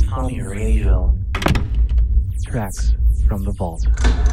Insomnia Radio. Tracks from the vault.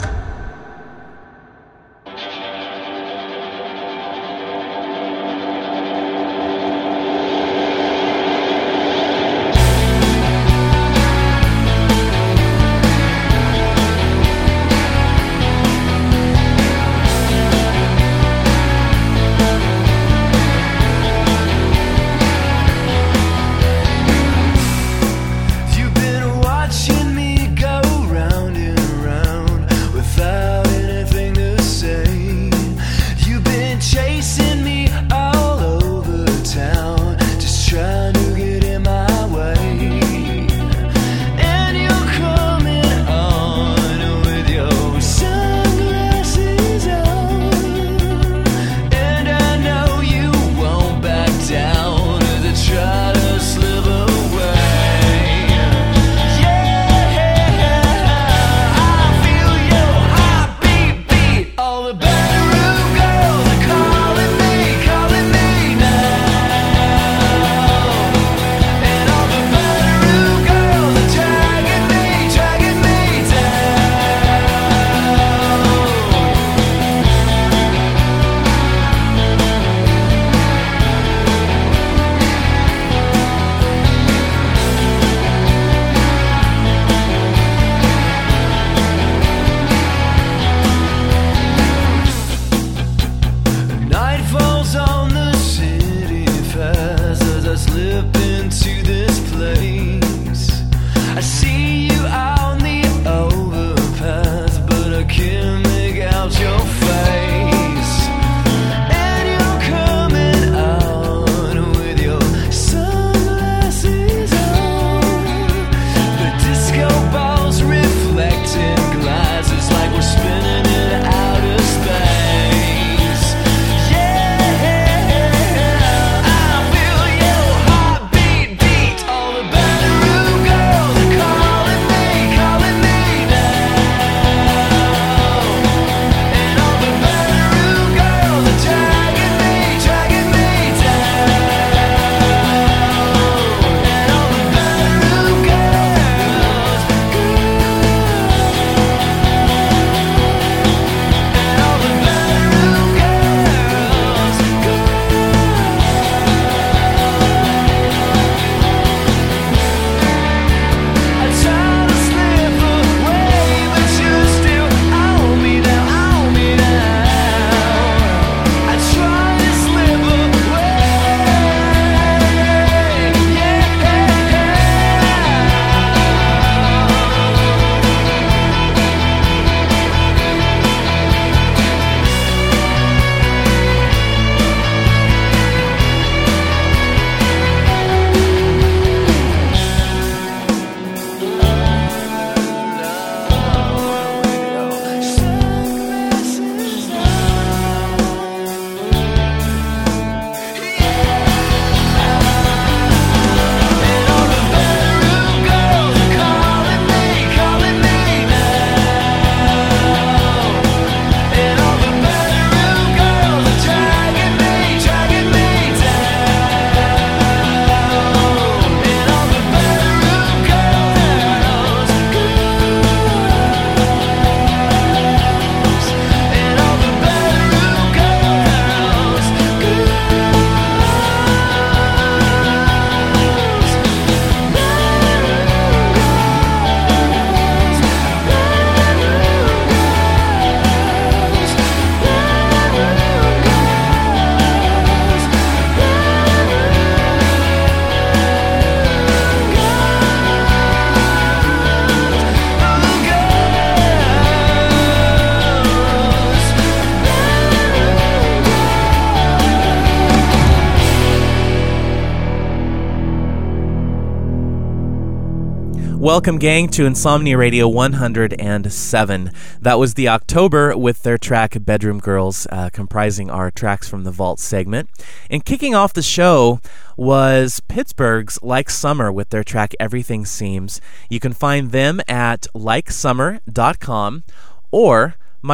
Watching me go round and round without anything to say. You've been chasing me all over town, just trying to get in my way. And you're coming on with your sunglasses on, and I know you won't back down as I try to slip away. Welcome, gang, to Insomnia Radio 107. That was the October with their track Bedroom Girls, comprising our Tracks from the Vault segment. And kicking off the show was Pittsburgh's Like Summer with their track Everything Seems. You can find them at likesummer.com or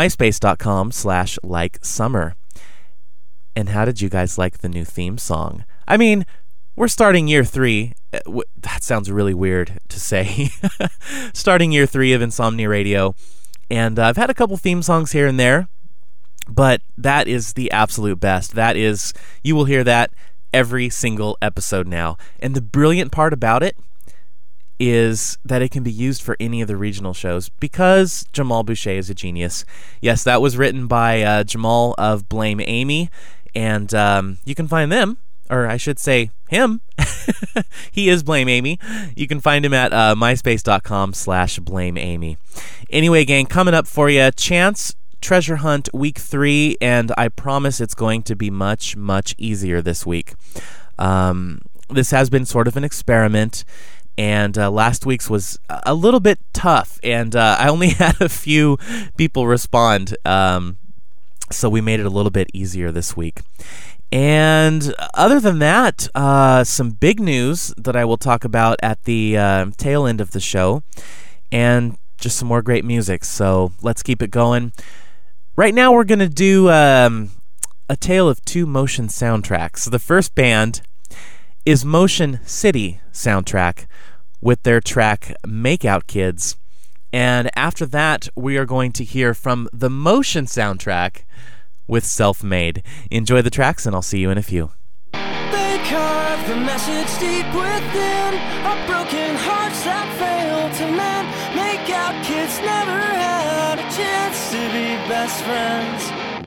myspace.com/likesummer. And how did you guys like the new theme song? I mean, we're starting year 3. that sounds really weird to say. Starting year 3 of Insomnia Radio. And I've had a couple theme songs here and there, but that is the absolute best. That is, you will hear that every single episode now. And the brilliant part about it is that it can be used for any of the regional shows because Jamal Boucher is a genius. Yes, that was written by Jamal of Blame Amy, and you can find them, or I should say him. He is Blame Amy. You can find him at myspace.com/blameamy. Anyway, gang, coming up for you, Chance Treasure Hunt Week 3, and I promise it's going to be much, much easier this week. This has been sort of an experiment, and last week's was a little bit tough, and I only had a few people respond, so we made it a little bit easier this week. And other than that, some big news that I will talk about at the tail end of the show, and just some more great music, so let's keep it going. Right now we're going to do a tale of 2 motion soundtracks. The first band is Motion City Soundtrack with their track Makeout Kids. And after that, we are going to hear from the Motion Soundtrack with Self-Made. Enjoy the tracks, and I'll see you in a few. They carve the message deep within our broken hearts that fail to mend. Makeout kids never had a chance to be best friends.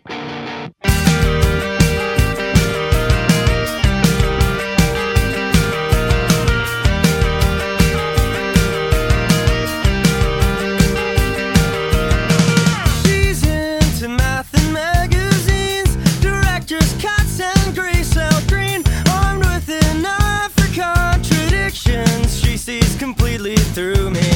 Completely through me.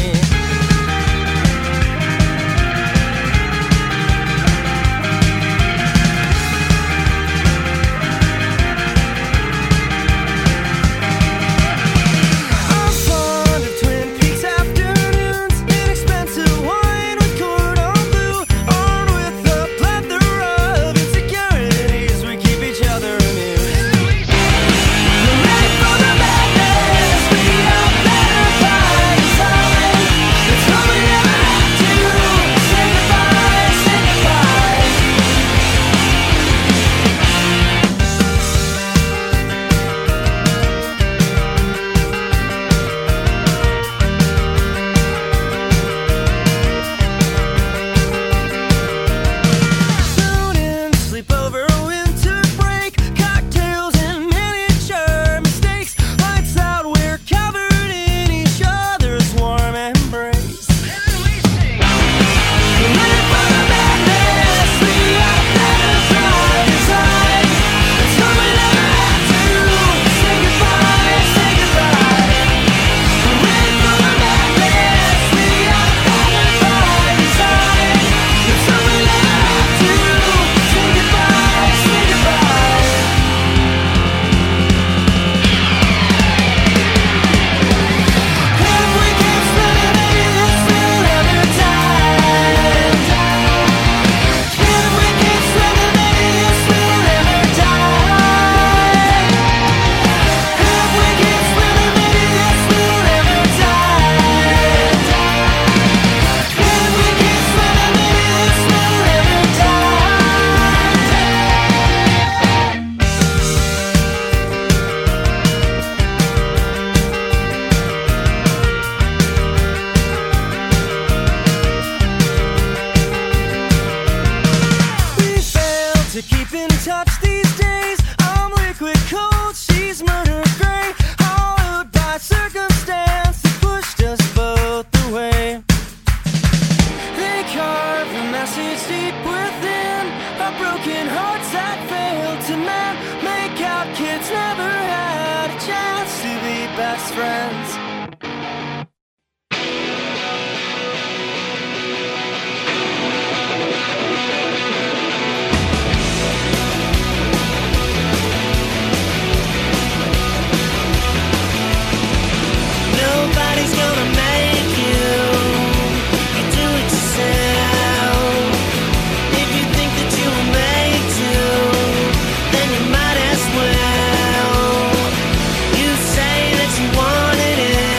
Might as well. You say that you wanted it.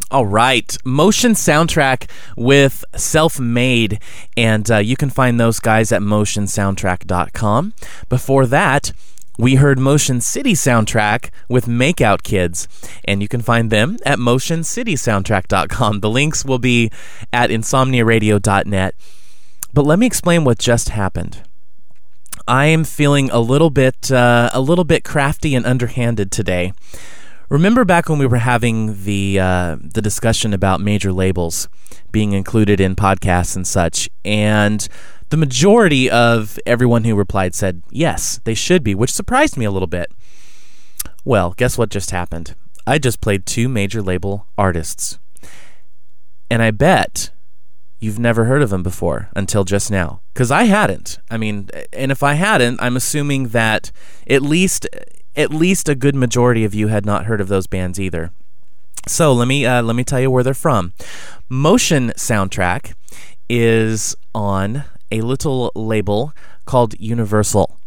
All right, Motion Soundtrack with Self-Made, and you can find those guys at motionsoundtrack.com. Before that, we heard Motion City Soundtrack with Makeout Kids, and you can find them at motioncitysoundtrack.com. The links will be at insomniaradio.net. But let me explain what just happened. I am feeling a little bit crafty and underhanded today. Remember back when we were having the discussion about major labels being included in podcasts and such, and the majority of everyone who replied said yes, they should be, which surprised me a little bit. Well, guess what just happened? I just played 2 major label artists, and I bet you've never heard of them before until just now, because I hadn't. I mean, and if I hadn't, I'm assuming that at least a good majority of you had not heard of those bands either. So let me tell you where they're from. Motion Soundtrack is on a little label called Universal.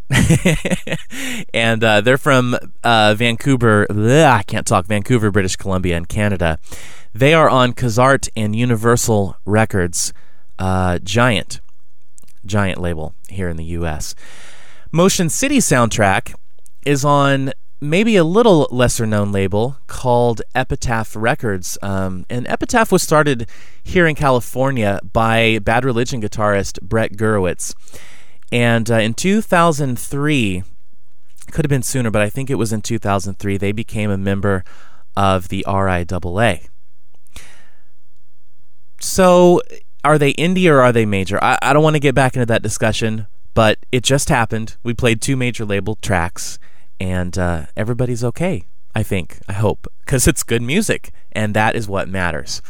And they're from Vancouver, British Columbia in Canada. They are on Kazart and Universal Records, giant label here in the U.S. Motion City Soundtrack is on maybe a little lesser known label called Epitaph Records. And Epitaph was started here in California by Bad Religion guitarist Brett Gurewitz. And in 2003, could have been sooner, but I think it was in 2003, they became a member of the RIAA. So are they indie or are they major? I don't want to get back into that discussion, but it just happened. We played 2 major label tracks, and everybody's okay, I hope, because it's good music, and that is what matters.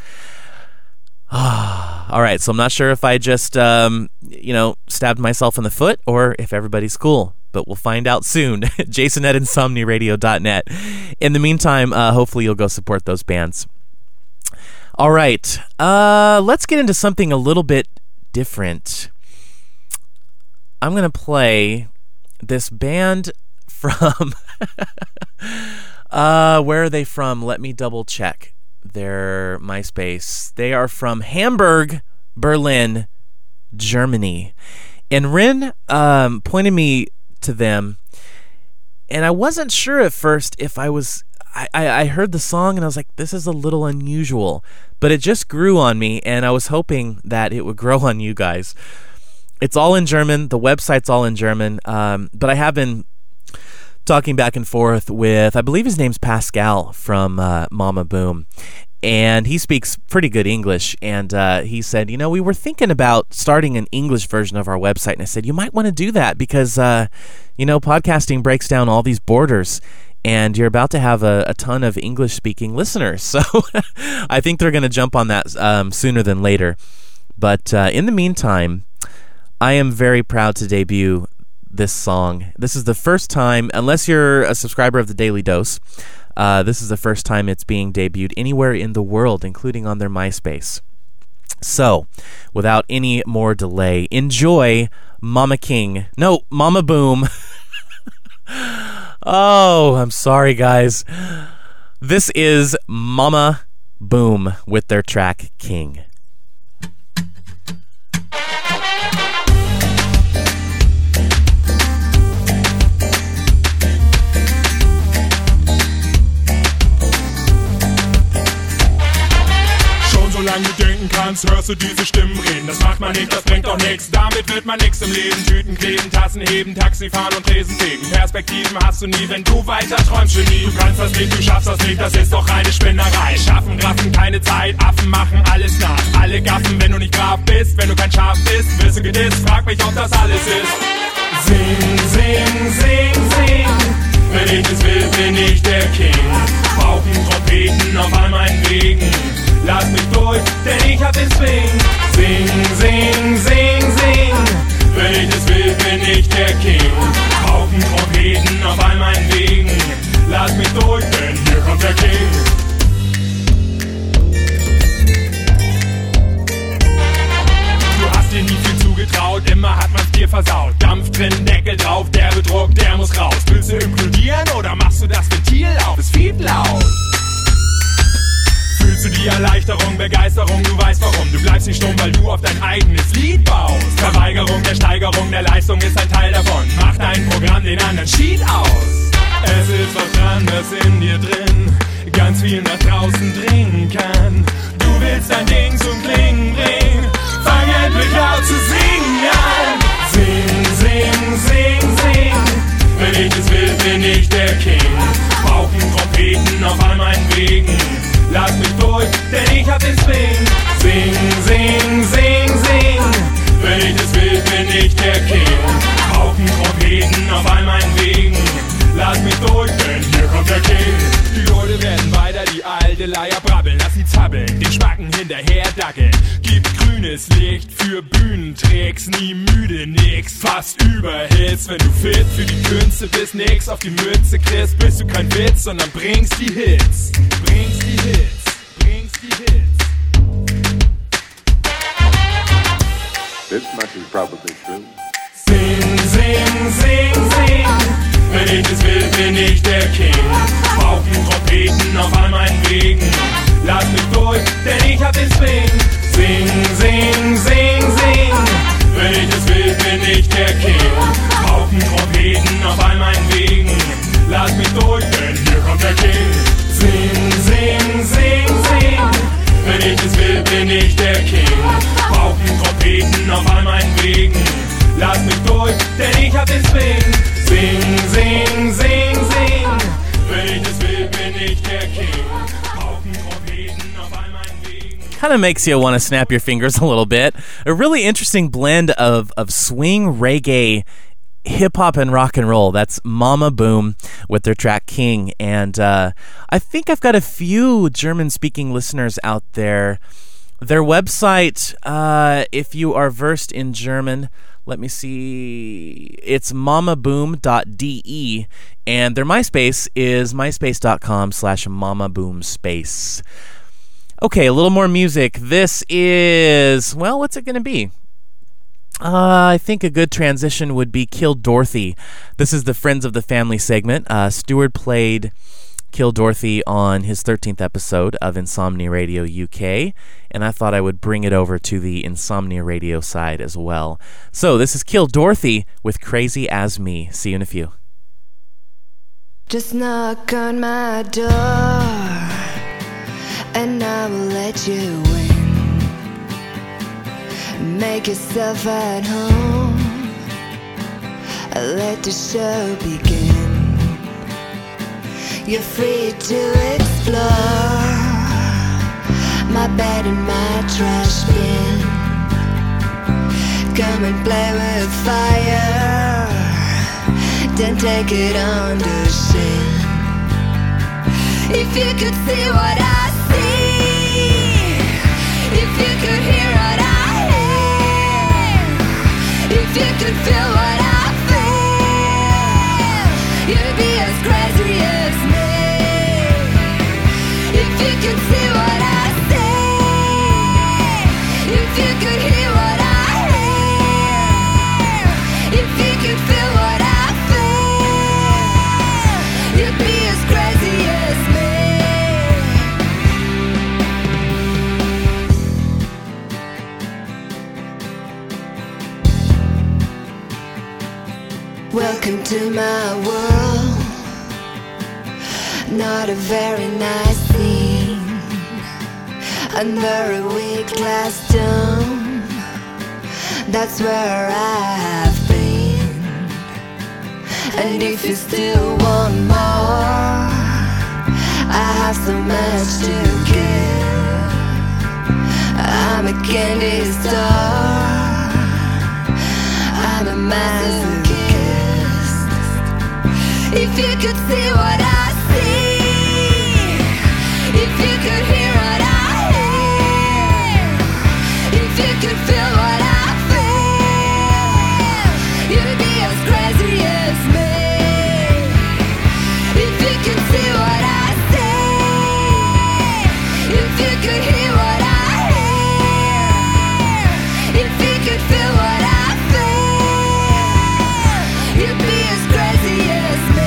All right, so I'm not sure if I just, stabbed myself in the foot or if everybody's cool, but we'll find out soon. Jason at insomniaradio.net. In the meantime, hopefully you'll go support those bands. All right, let's get into something a little bit different. I'm going to play this band from where are they from? Let me double check their MySpace. They are from Hamburg, Berlin, Germany. And Rin pointed me to them, and I wasn't sure at first if I heard the song and I was like, this is a little unusual, but it just grew on me, and I was hoping that it would grow on you guys. It's all in German. The website's all in German, but I have been talking back and forth with, I believe his name's Pascal from Mama Boom, and he speaks pretty good English, and he said, we were thinking about starting an English version of our website, and I said, you might want to do that because, podcasting breaks down all these borders, and you're about to have a ton of English-speaking listeners, so I think they're going to jump on that sooner than later. But in the meantime, I am very proud to debut this song. This is the first time, unless you're a subscriber of the Daily Dose, this is the first time it's being debuted anywhere in the world, including on their MySpace. So, without any more delay, enjoy Mama Boom. Oh, I'm sorry, guys. This is Mama Boom with their track King. Solange du denken kannst, hörst du diese Stimmen reden. Das macht man nicht, das bringt doch nichts. Damit wird man nix im Leben. Tüten kleben, Tassen heben, Taxi fahren und Tresen fegen. Perspektiven hast du nie, wenn du weiter träumst, Genie. Du kannst das nicht, du schaffst das nicht, das ist doch reine Spinnerei. Schaffen, raffen, keine Zeit, Affen machen alles nach. Alle gaffen, wenn du nicht brav bist. Wenn du kein Schaf bist, wirst du gedisst. Frag mich, ob das alles ist. Sing, sing, sing, sing. Wenn ich es will, bin ich der King. Pauken, Trompeten auf all meinen Wegen. Lass mich durch, denn ich hab den Swing. Sing, sing, sing, sing. Wenn ich es will, bin ich der King. Pauken, Trompeten auf all meinen Wegen. Lass mich durch, denn hier kommt der King. Du hast dir nie viel zugetraut, immer hat man's dir versaut. Dampf drin, Deckel drauf, der Betrug, der muss raus. Willst du implodieren oder machst du das Ventil auf? Es fiebt laut. Fühlst du die Erleichterung, Begeisterung, du weißt warum. Du bleibst nicht stumm, weil du auf dein eigenes Lied baust. Verweigerung der Steigerung der Leistung ist ein Teil davon. Mach dein Programm den anderen Cheat aus. Es ist was dran, das in dir drin ganz viel nach draußen dringen kann. Du willst dein Ding zum Klingen bringen. Fang endlich laut zu singen an. Sing, sing, sing, sing. Wenn ich es will, bin ich der King. Pauken, Trompeten auf all meinen Wegen. Lass mich durch, denn ich hab den Swing. Sing, sing, sing, sing. Wenn ich es will, bin ich der King. Pauken, Trompeten auf all meinen Wegen. Lass mich durch, denn hier kommt der King. Die Leute werden weiter die alte Leier brabbeln. Lass sie zappeln, den Spacken hinterher dackeln. Gib grünes Licht für Bühnentricks. Nie müde, nix, fast Überhits. Wenn du fit für die Künste bist, nix auf die Mütze kriegst, bist du kein Witz, sondern bringst die Hits. Bringst die Hits, bringst die Hits. This much is probably true. Sing, sing, sing, sing. Wenn ich es will, bin ich der King. Pauken, Trompeten auf all meinen Wegen. Lass mich durch, denn ich hab den Swing. Sing, sing, sing, sing. Wenn ich es will, bin ich der King. Pauken, Trompeten auf all meinen Wegen. Lass mich durch, denn hier kommt der King. Sing, sing, sing, sing. Wenn ich es will, bin ich der King. Pauken, Trompeten auf all meinen Wegen. Lass mich durch, denn ich hab den Swing. Sing, sing, sing, sing. Wenn ich es will, bin ich der King. Pauken, Trompeten auf all meinen Wegen. Kind of makes you want to snap your fingers a little bit. A really interesting blend of swing, reggae, hip-hop, and rock and roll. That's Mama Boom with their track King. And I think I've got a few German-speaking listeners out there. Their website, if you are versed in German, let me see, it's mamaboom.de, and their MySpace is myspace.com/mamaboomspace. Okay, a little more music. This is, well, what's it going to be? I think a good transition would be Kill Dorothy. This is the Friends of the Family segment. Stuart played Kill Dorothy on his 13th episode of Insomnia Radio UK, and I thought I would bring it over to the Insomnia Radio side as well. So this is Kill Dorothy with Crazy As Me. See you in a few. Just knock on my door and I will let you in. Make yourself at home, let the show begin. You're free to explore my bed and my trash bin. Come and play with fire, then take it under shin. If you could see what I see, if you could hear what I hear, if you could feel what I feel, you'd be as crazy as me. If you could see what I see, if you could hear what I hear, if you could feel what I feel, you'd be as crazy as me. Welcome to my world. Not a very nice scene. Under a weak glass dome, that's where I have been. And if you still want more, I have so much to give. I'm a candy star, I'm a masochist. If you could see what I see, if you could hear what I hear, if you could feel what I feel, you'd be as crazy as me. If you could see what I see, if you could hear what I hear, if you could feel what I feel, you'd be as crazy as me.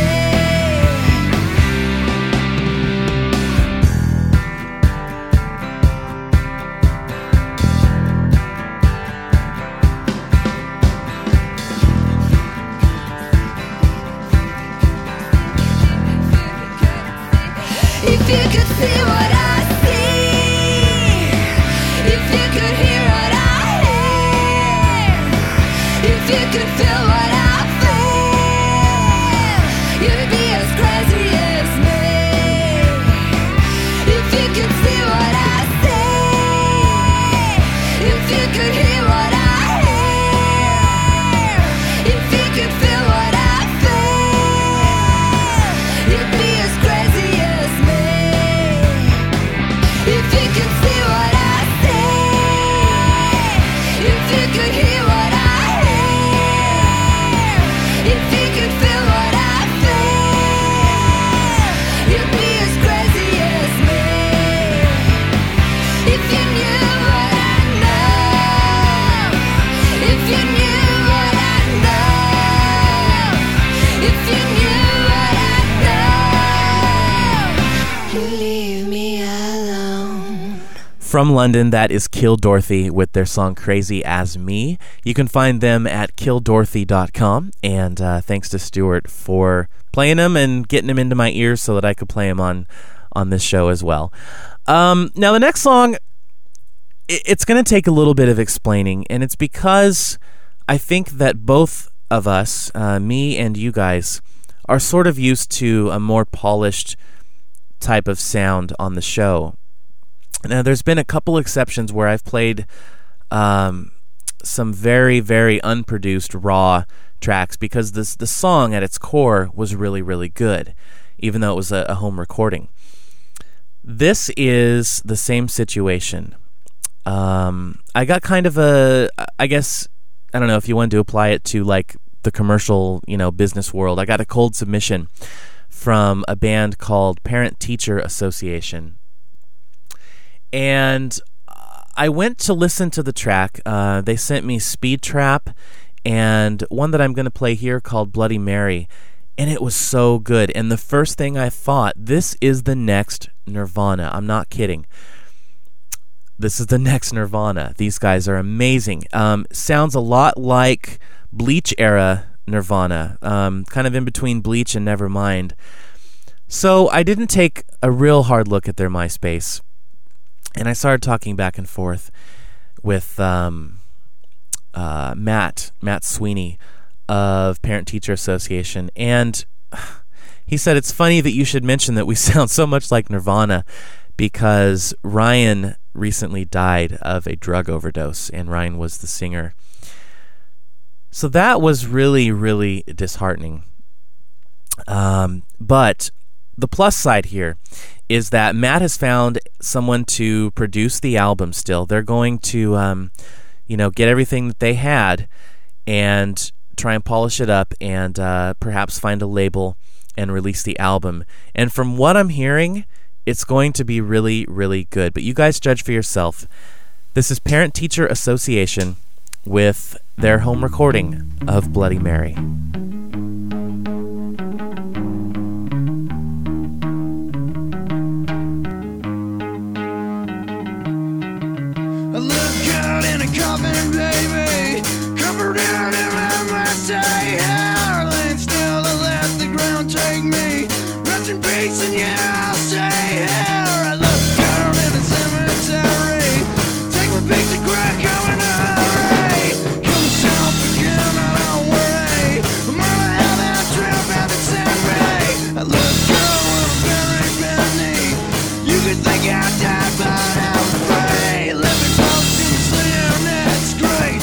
From London, that is Kill Dorothy with their song Crazy As Me. You can find them at killdorothy.com, and thanks to Stuart for playing them and getting them into my ears so that I could play them on this show as well. Now, the next song, it's going to take a little bit of explaining, and it's because I think that both of us, me and you guys, are sort of used to a more polished type of sound on the show. Now, there's been a couple exceptions where I've played some very, very unproduced raw tracks because the song at its core was really, really good, even though it was a home recording. This is the same situation. I got kind of I guess, I don't know if you want to apply it to like the commercial, business world. I got a cold submission from a band called Parent Teacher Association. And I went to listen to the track. They sent me Speed Trap and one that I'm going to play here called Bloody Mary. And it was so good. And the first thing I thought, this is the next Nirvana. I'm not kidding. This is the next Nirvana. These guys are amazing. Sounds a lot like Bleach era Nirvana, kind of in between Bleach and Nevermind. So I didn't take a real hard look at their MySpace, and I started talking back and forth with Matt Sweeney of Parent Teacher Association, and he said it's funny that you should mention that we sound so much like Nirvana because Ryan recently died of a drug overdose, and Ryan was the singer. So that was really, really disheartening. But the plus side here is that Matt has found someone to produce the album still. They're going to, get everything that they had and try and polish it up and perhaps find a label and release the album. And from what I'm hearing, it's going to be really, really good. But you guys judge for yourself. This is Parent Teacher Association with their home recording of Bloody Mary. I look out in a coffin, baby, covered in MSA hair, laying still to let the ground take me. Rest in peace, and yeah, I'll stay here. I look out in a cemetery, take my picture, crack, I'm in a hurry. Come south again, I don't worry. I'm on a heaven trip, and it's in me. I look out when I'm very beneath. You could think I died, but I'm free. Living close to the city, and it's great.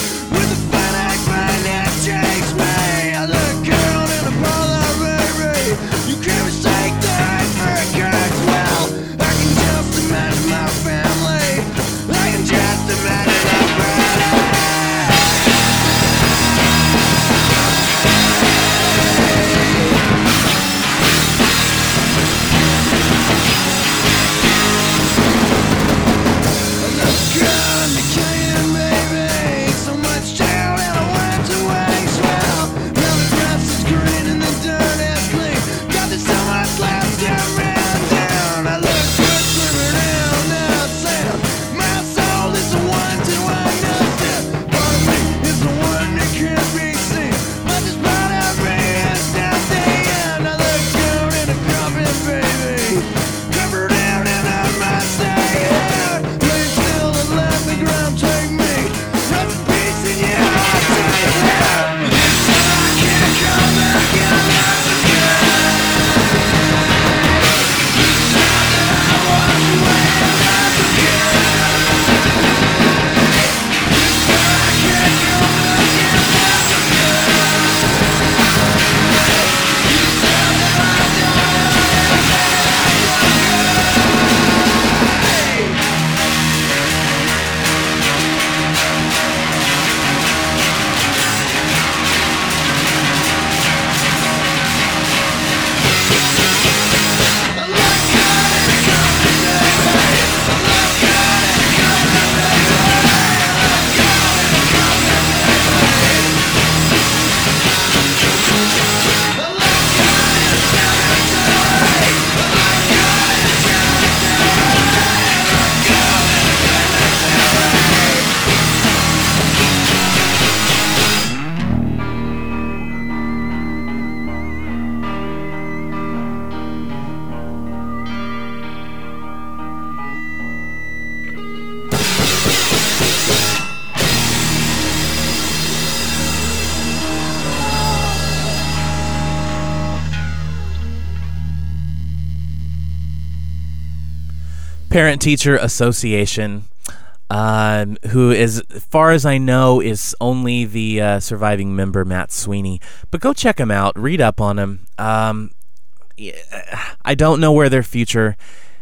Parent-Teacher Association, who, as far as I know, is only the surviving member, Matt Sweeney. But go check him out. Read up on him. I don't know where their future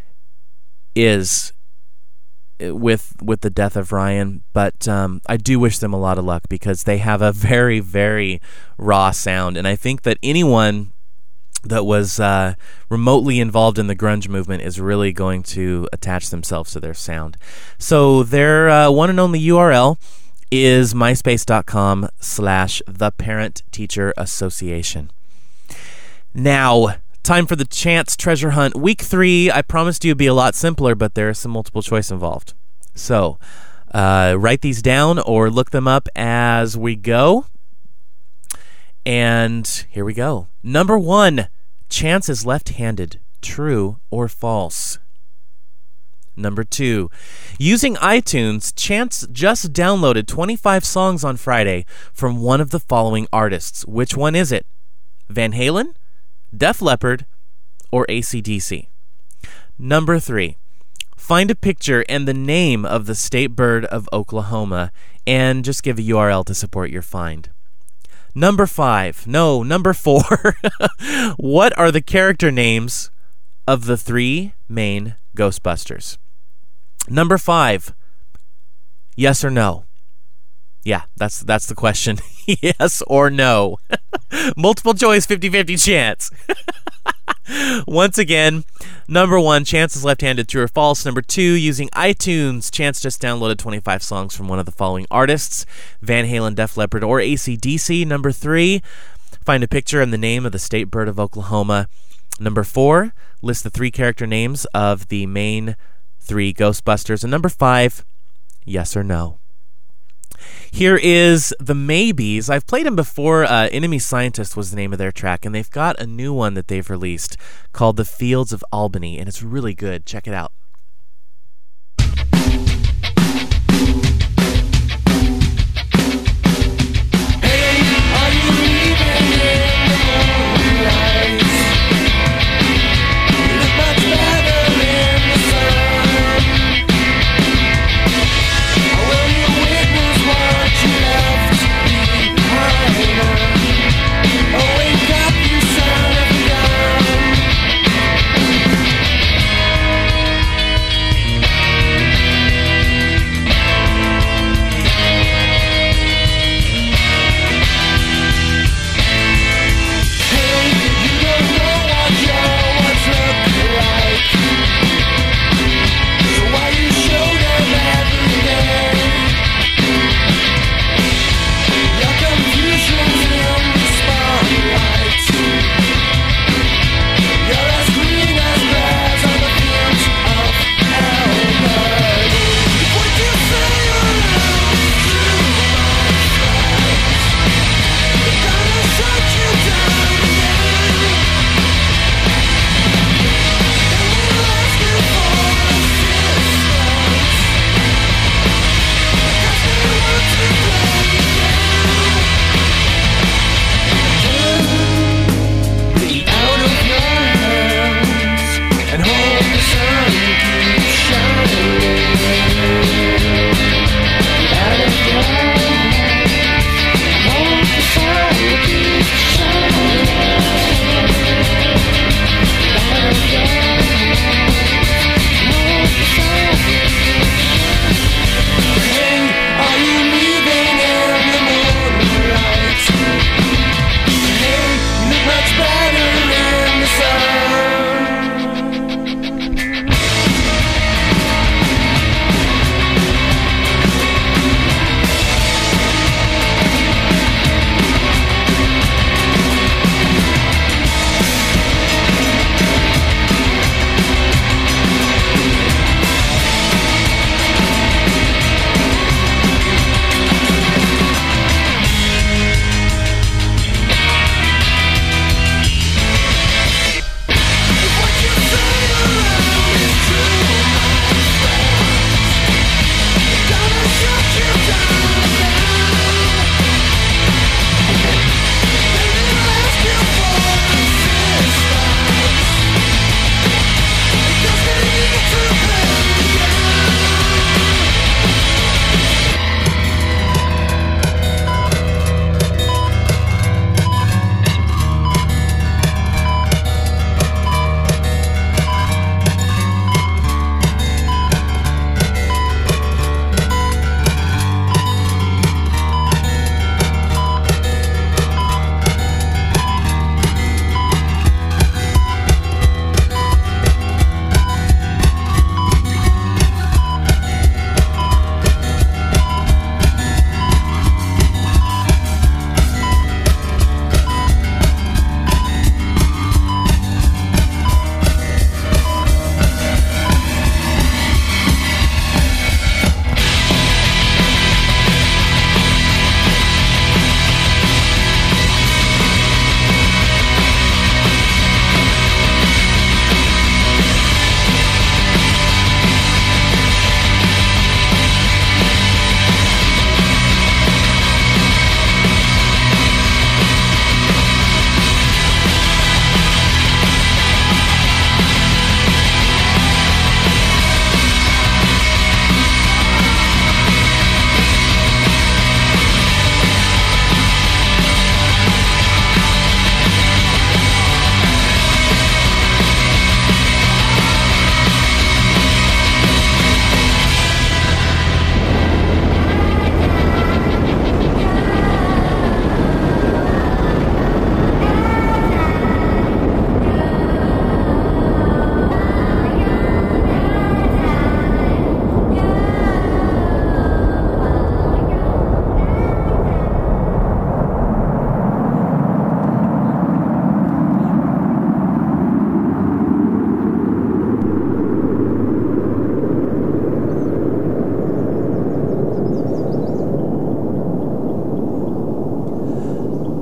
is with the death of Ryan, but I do wish them a lot of luck because they have a very, very raw sound. And I think that anyone that was remotely involved in the grunge movement is really going to attach themselves to their sound. So their one and only URL is myspace.com/theparent-teacher association. Now, time for the Chance Treasure Hunt. Week 3, I promised you it'd be a lot simpler, but there's some multiple choice involved. So write these down or look them up as we go. And here we go. Number 1, Chance is left-handed. True or false? Number 2, using iTunes, Chance just downloaded 25 songs on Friday from one of the following artists. Which one is it? Van Halen, Def Leppard, or AC/DC? Number 3, find a picture and the name of the state bird of Oklahoma and just give a URL to support your find. Number 4, what are the character names of the 3 main Ghostbusters? Number 5, yes or no? Yeah, that's the question. Yes or no? Multiple choice, 50-50 chance. Once again, number 1, Chance is left-handed. True or false? Number 2, using iTunes, Chance just downloaded 25 songs from one of the following artists: Van Halen, Def Leppard, or AC/DC. Number 3, find a picture and the name of the state bird of Oklahoma. Number 4, list the 3 character names of the main 3 Ghostbusters. And number 5, yes or no? Here is the Maybes. I've played them before. Enemy Scientist was the name of their track, and they've got a new one that they've released called The Fields of Albany, and it's really good. Check it out.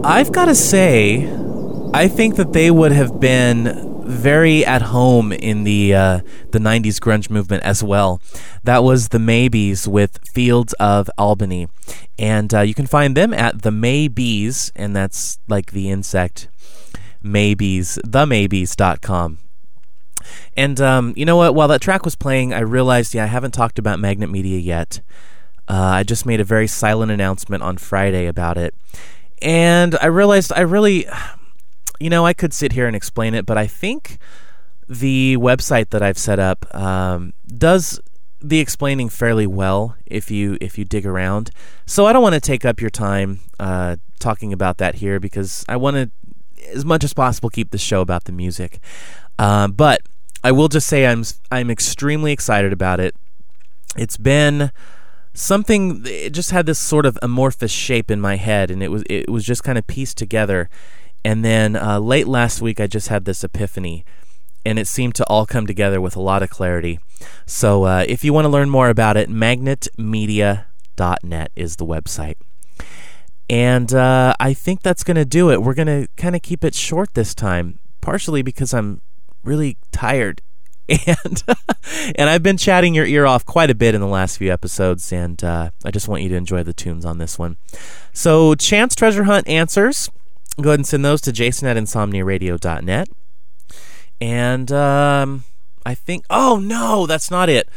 I've got to say, I think that they would have been very at home in the 90s grunge movement as well. That was the Maybees with Fields of Albany. And you can find them at the Maybees, and that's like the insect, Maybees, themaybes.com. And you know what? While that track was playing, I realized, I haven't talked about Magnet Media yet. I just made a very silent announcement on Friday about it. And I realized I could sit here and explain it, but I think the website that I've set up does the explaining fairly well if you dig around. So I don't want to take up your time talking about that here, because I want to, as much as possible, keep the show about the music. But I will just say I'm extremely excited about it. It's been something. It just had this sort of amorphous shape in my head, and it was just kind of pieced together. And then late last week, I just had this epiphany, and it seemed to all come together with a lot of clarity. So if you want to learn more about it, magnetmedia.net is the website. And I think that's going to do it. We're going to kind of keep it short this time, partially because I'm really tired. And I've been chatting your ear off quite a bit in the last few episodes, and I just want you to enjoy the tunes on this one. So Chance Treasure Hunt answers. Go ahead and send those to jason@insomniaradio.net. And I think... Oh, no, that's not it.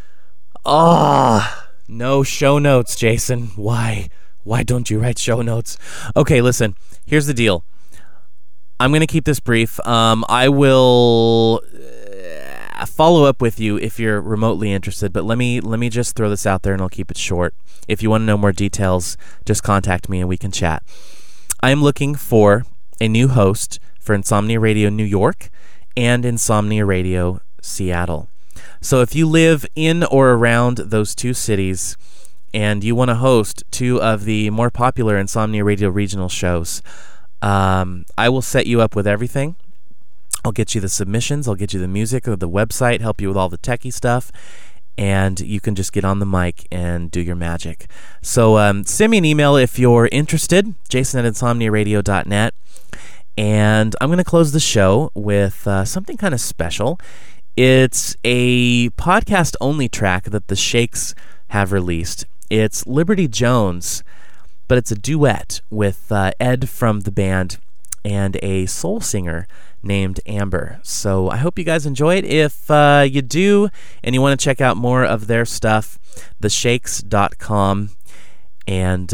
No show notes, Jason. Why? Why don't you write show notes? Okay, listen. Here's the deal. I'm going to keep this brief. I will follow up with you if you're remotely interested, but let me just throw this out there, and I'll keep it short. If you want to know more details, just contact me and we can chat. I am looking for a new host for Insomnia Radio New York and Insomnia Radio Seattle. So if you live in or around those two cities and you want to host two of the more popular Insomnia Radio regional shows, I will set you up with everything. I'll get you the submissions, I'll get you the music or the website, help you with all the techie stuff, and you can just get on the mic and do your magic. So send me an email if you're interested, jason@insomniaradio.net. And I'm going to close the show with something kind of special. It's a podcast-only track that the Shakes have released. It's Liberty Jones, but it's a duet with Ed from the band and a soul singer named Amber. So I hope you guys enjoy it. If you do and you want to check out more of their stuff, theshakes.com. And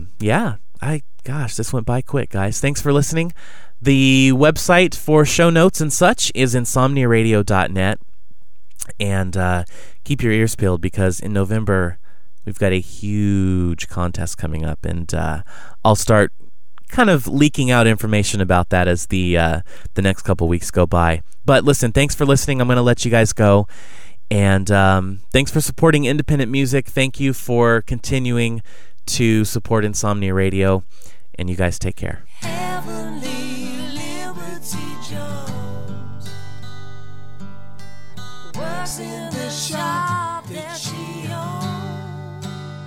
this went by quick, guys. Thanks for listening. The website for show notes and such is insomniaradio.net. And keep your ears peeled, because in November we've got a huge contest coming up, and I'll start kind of leaking out information about that as the next couple weeks go by. But listen, thanks for listening. I'm going to let you guys go. And thanks for supporting independent music. Thank you for continuing to support Insomnia Radio. And you guys take care. Heavenly Liberty Jones works in the shop that she owns,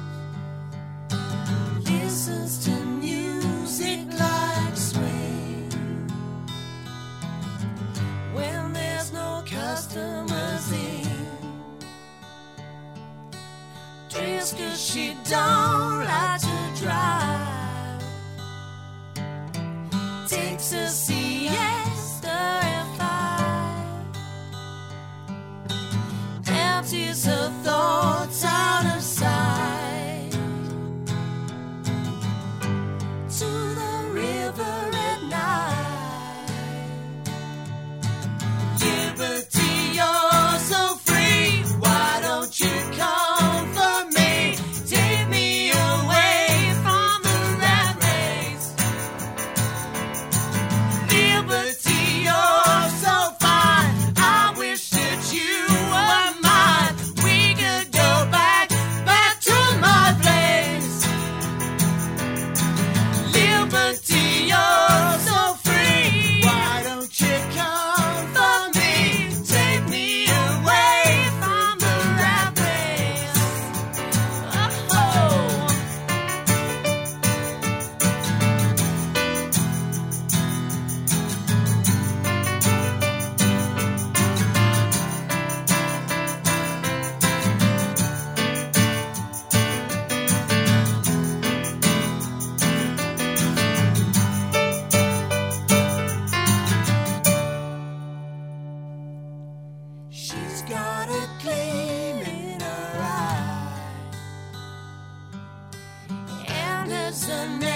listens to music like swing when there's no customers in, drinks 'cause she don't like to drive, takes a siesta at 5, empties her thoughts out of sight to the river at night. Liberty, you're so free, why don't you come for me? Take me deserves a name.